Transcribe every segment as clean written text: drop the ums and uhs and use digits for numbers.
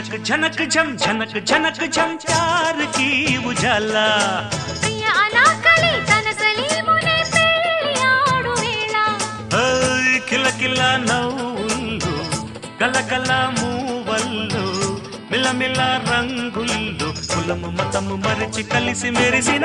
झनक झनक झम झनक झनक झम प्यार की उजाला కిల కిల నవ్వులు గలగల మూవల్లు మిలమిల రంగులు కులము మతము మరిచి కలిసి మెరిసిన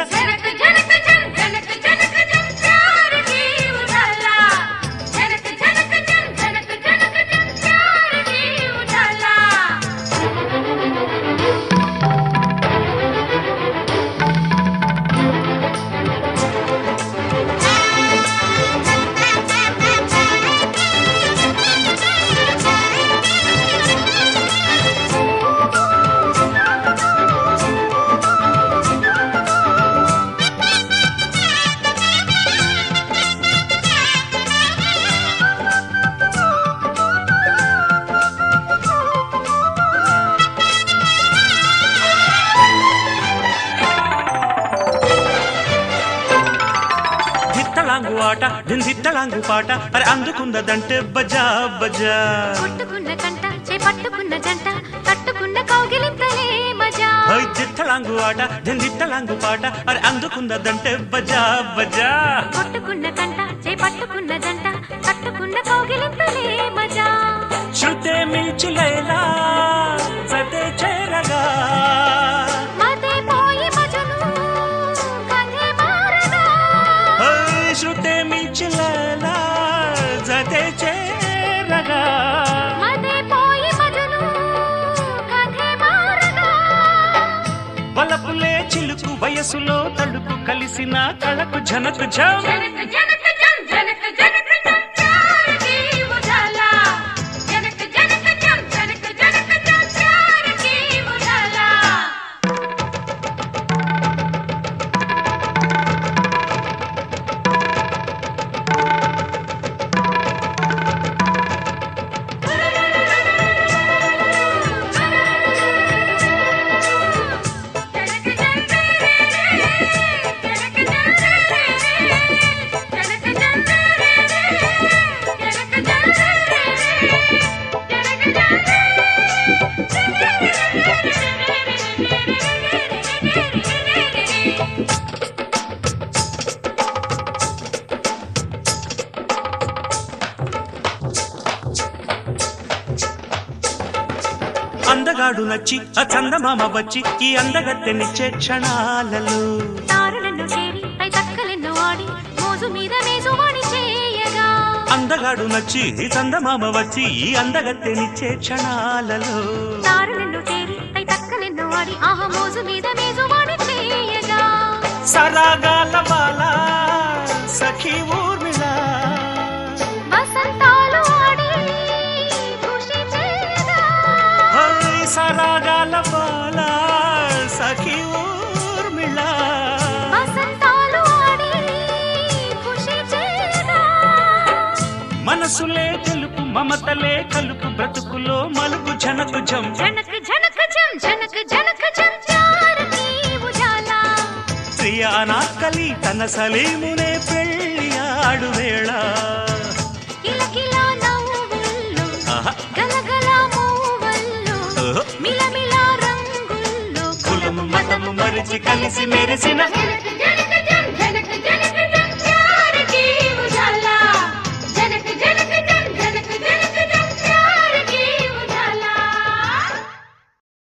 ఆట దిందిట్టలాంగు పాట అరే అందుకున్నదంటే బజా బజా కొట్టుకున్న కంట చేపట్టుకున్న జంట కట్టుకున్న కౌగిలింతలే మజా దిట్టలాంగు ఆట దిందిట్టలాంగు పాట అరే అందుకున్నదంటే బజా బజా కొట్టుకున్న కంట చేపట్టుకున్న జంట కట్టుకున్న కౌగిలింతలే మజా శృతే మించి లైలా సతే చేరగా శృతే మించి లైలా జతే చేరగా వలపులే చిలుకు వయసులో తడుపు కలిసిన కళకు జనకు జం అందగాడు నచ్చి ఆ చందమామ వచ్చి ఈ అందగత్తెనిచ్చే క్షణాలలో తారలను చేరి పై దక్కలెన్నో ఆడి మోజు మీద మేజువాడి చేయగా అందగాడు నచ్చి ఈ చందమామ వచ్చి ఈ అందగత్తెనిచ్చే క్షణాలలో తారలను చేరి పై దక్కలెన్నో ఆడి ఆహా మోజు మీద మేజువాడి చేయగా సరాగాల బాల సఖీ ఊర్మిళ వసంతాలు ఆడి ఖుషి చేయగా సరాగాల బాల సఖీ ఊర్మిళ వసంతాలు ఆడి ఖుషి చేయగా మనసులే తెలుపు మమతలే కలుపు బ్రతుకులో మలుపు జనకు జం జనక జనక జం జనక జనక జం ప్యార్ కీ ఉజాలా ప్రియ అనాకలి తన సలీమునే పెళ్లి ఆడు వేళ కిల కిల నవ్వుల్లో గలగల మూవల్లో మిలమిల రంగుల్లో కులము మతము మరిచి కలిసి మెరిసిన